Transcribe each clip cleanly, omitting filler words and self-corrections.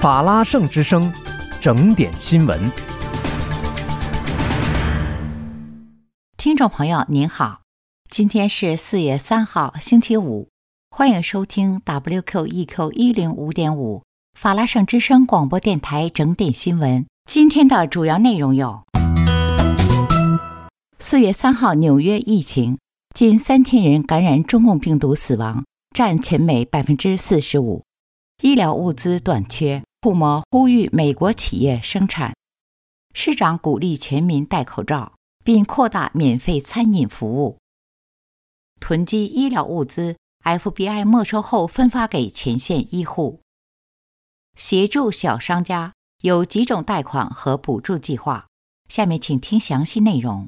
法拉盛之声，整点新闻。 听众朋友您好，今天是4月3号星期五，欢迎收听 WQEQ105.5 法拉盛之声广播电台整点新闻。今天的主要内容有：4月3号纽约疫情，近3000人感染中共病毒死亡，占全美 45%。 医疗物资短缺，库摩呼吁美国企业生产。市长鼓励全民戴口罩，并扩大免费餐饮服务。囤积医疗物资， FBI 没收后分发给前线医护。协助小商家，有几种贷款和补助计划。下面请听详细内容。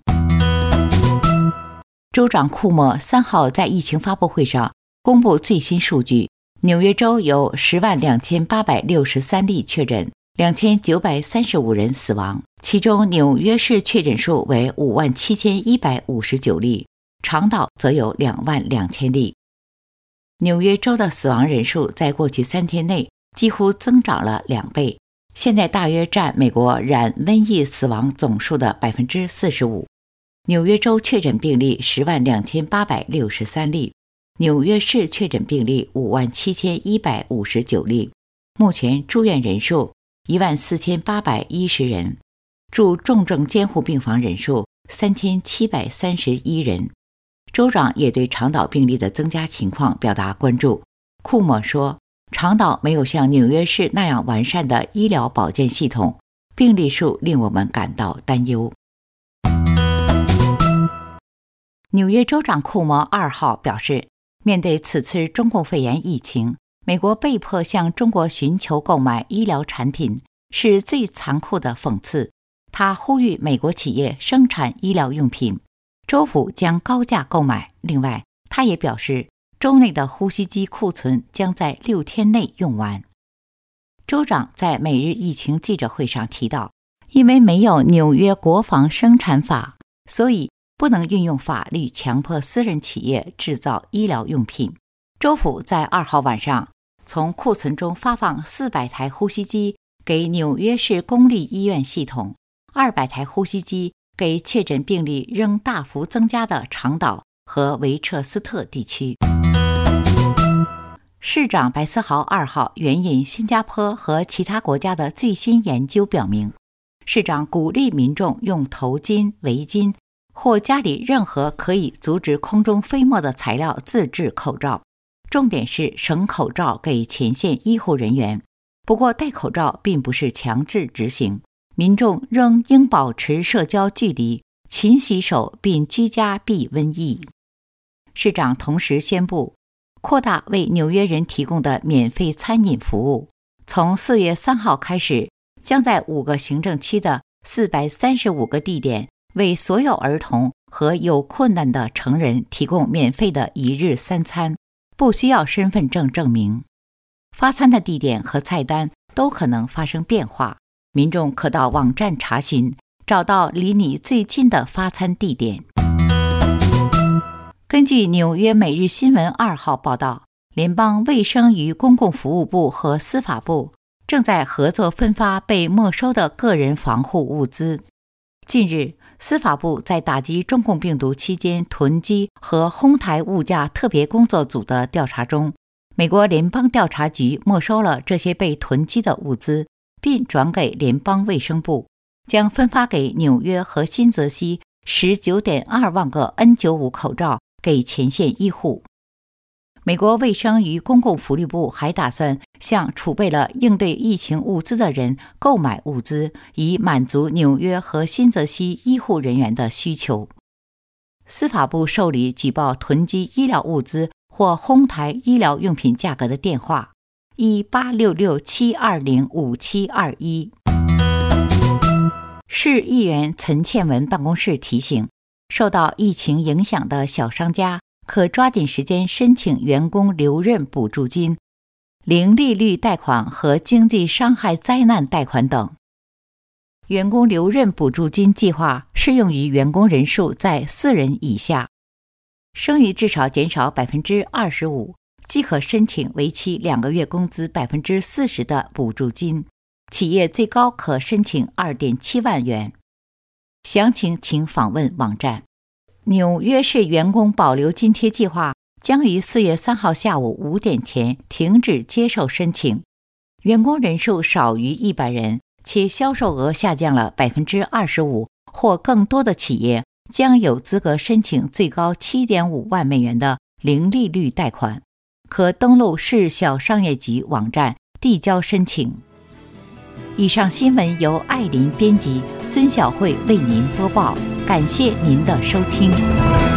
州长库莫3号在疫情发布会上公布最新数据，纽约州有102863例确诊，2935人死亡，其中纽约市确诊数为57159例，长岛则有22000例。纽约州的死亡人数在过去3天内几乎增长了2倍，现在大约占美国染瘟疫死亡总数的 45%。 纽约州确诊病例102863例，纽约市确诊病例57159例，目前住院人数14810人，住重症监护病房人数3731人。州长也对长岛病例的增加情况表达关注。库莫说，长岛没有像纽约市那样完善的医疗保健系统，病例数令我们感到担忧。纽约州长库莫2号表示，面对此次中共肺炎疫情，美国被迫向中国寻求购买医疗产品，是最残酷的讽刺。他呼吁美国企业生产医疗用品，州府将高价购买。另外，他也表示，州内的呼吸机库存将在6天内用完。州长在每日疫情记者会上提到，因为没有纽约国防生产法，所以不能运用法律强迫私人企业制造医疗用品。州府在2号晚上从库存中发放400台呼吸机给纽约市公立医院系统，200台呼吸机给确诊病例仍大幅增加的长岛和维彻斯特地区。市长白思豪2号援引新加坡和其他国家的最新研究表明，市长鼓励民众用头巾、围巾或家里任何可以阻止空中飞沫的材料自制口罩，重点是省口罩给前线医护人员。不过戴口罩并不是强制执行，民众仍应保持社交距离，勤洗手并居家避瘟疫。市长同时宣布扩大为纽约人提供的免费餐饮服务，从4月3号开始，将在5个行政区的435个地点为所有儿童和有困难的成人提供免费的1日3餐，不需要身份证证明。发餐的地点和菜单都可能发生变化，民众可到网站查询，找到离你最近的发餐地点。根据纽约每日新闻2号报道，联邦卫生与公共服务部和司法部正在合作分发被没收的个人防护物资。近日，司法部在打击中共病毒期间囤积和哄抬物价特别工作组的调查中，美国联邦调查局没收了这些被囤积的物资，并转给联邦卫生部，将分发给纽约和新泽西 19.2 万个 N95 口罩给前线医护。美国卫生与公共福利部还打算向储备了应对疫情物资的人购买物资，以满足纽约和新泽西医护人员的需求。司法部受理举报囤积医疗物资或哄抬医疗用品价格的电话1866-720-5721。市议员陈倩文办公室提醒，受到疫情影响的小商家可抓紧时间申请员工留任补助金、零利率贷款和经济伤害灾难贷款等。员工留任补助金计划适用于员工人数在4人以下，生育至少减少 25%， 即可申请为期2个月工资40%的补助金，企业最高可申请2.7万元。详情请访问网站。纽约市员工保留津贴计划将于4月3号下午5点前停止接受申请，员工人数少于100人，且销售额下降了25%或更多的企业将有资格申请最高7.5万美元的零利率贷款，可登录市小商业局网站递交申请。以上新闻由艾琳编辑，孙晓慧为您播报，感谢您的收听。